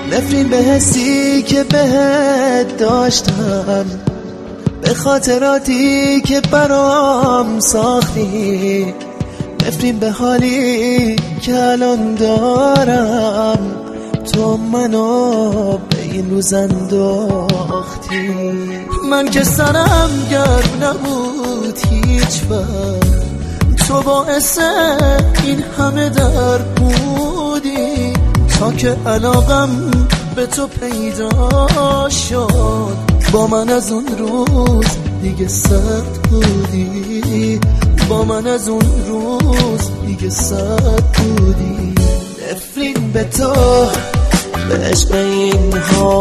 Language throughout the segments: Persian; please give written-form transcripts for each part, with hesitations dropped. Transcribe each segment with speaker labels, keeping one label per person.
Speaker 1: نفرین به حسی که بهت داشتم، به خاطراتی که برام ساختی، نفرین به حالی که الان دارم. تو منو به این روز انداختی. من که سرم گرم نبود هیچ وقت، تو باعث این همه درد بودی. تا که علاقم به تو پیدا شد، با من از اون روز دیگه سرد بودی. با من از اون روز دیگه سرد بودی. نفرین به تو، به عشق این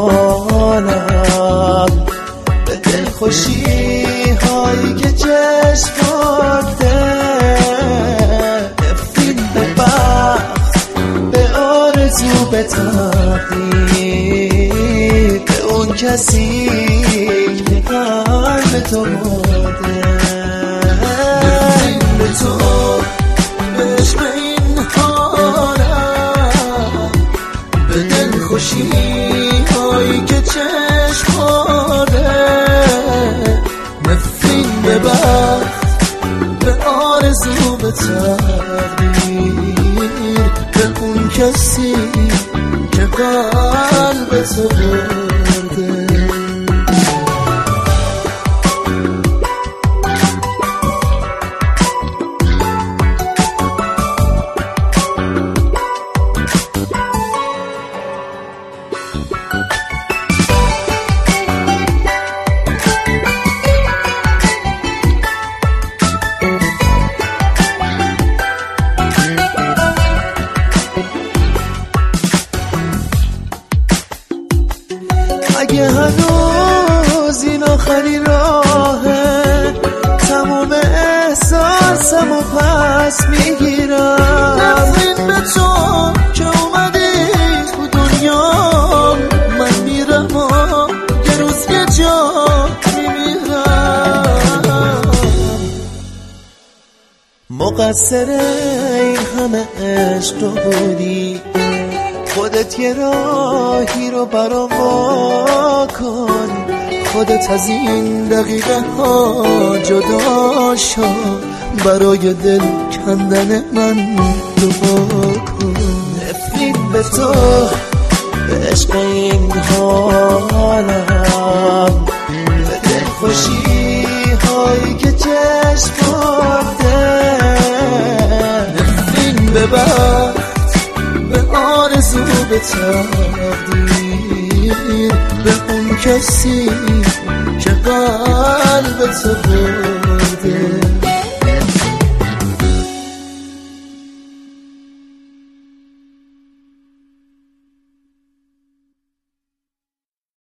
Speaker 1: حالم، به دلخوشی هایی که چشماته. نفرین به بخت، به آرزو، به تقدیر، به اون کسی که قلب تو مرده. نفرین به تو، به عشق این حالم، به دلخوشی هایی که چشماته. نفرین به بخت، به آرزو، به تقدیر، به اون کسی که قلب تو برده. اگه هنوز این آخرین راهه، تموم احساسم و پس میگیرم. نفرین به تو که اومدی تو دنیا، من میرم و یه روز یه جا میمیرم. مقصر این همه عشق تو بودی، خودت یه راهی رو برام وا کن. خودت از این دقیقه ها جدا شو، برای دل کندن من دعا کن. نفرین به تو، به عشق این حالم، به دلخوشی هایی که چشماته. نفرین به به آرزو، به تقدیر، به اون کسی که قلب تو